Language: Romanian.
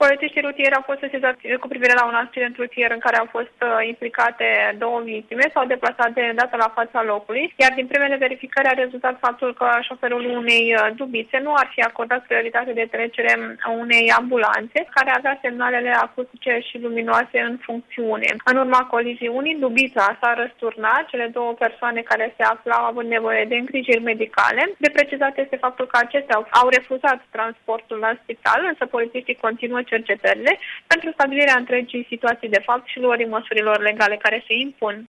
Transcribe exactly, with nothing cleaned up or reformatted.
Polițiștii rutieri au fost sesizați cu privire la un accident rutier în care au fost implicate două victime, s-au deplasat de îndată la fața locului, iar din primele verificări a rezultat faptul că șoferul unei dubițe nu ar fi acordat prioritate de trecere a unei ambulanțe, care avea semnalele acustice și luminoase în funcțiune. În urma coliziunii, dubița s-a răsturnat, cele două persoane care se aflau având nevoie de îngrijiri medicale. De precizat este faptul că acestea au, au refuzat transportul la spital, însă polițiștii continuă cercetările pentru stabilirea întregii situații de fapt și luării măsurilor legale care se impun.